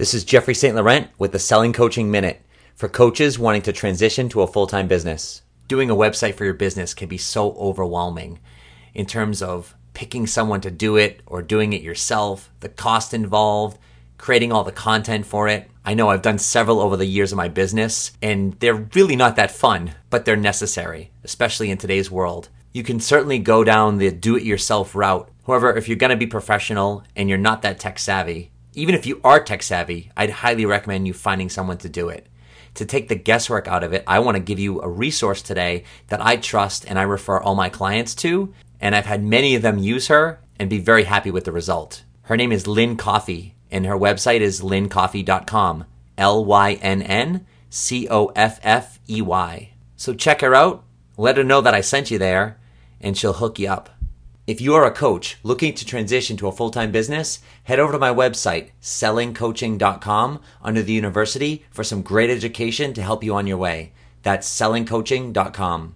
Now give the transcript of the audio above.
This is Jeffrey St. Laurent with the Selling Coaching Minute for coaches wanting to transition to a full-time business. Doing a website for your business can be so overwhelming in terms of picking someone to do it or doing it yourself, the cost involved, creating all the content for it. I know I've done several over the years of my business, and they're really not that fun, but they're necessary, especially in today's world. You can certainly go down the do-it-yourself route. However, if you're going to be professional and you're not that tech savvy, even if you are tech savvy, I'd highly recommend you finding someone to do it. To take the guesswork out of it, I want to give you a resource today that I trust and I refer all my clients to, and I've had many of them use her and be very happy with the result. Her name is Lynn Coffey, and her website is lynncoffey.com, LYNNCOFFEY. So check her out, let her know that I sent you there, and she'll hook you up. If you are a coach looking to transition to a full-time business, head over to my website, sellingcoaching.com, under the university for some great education to help you on your way. That's sellingcoaching.com.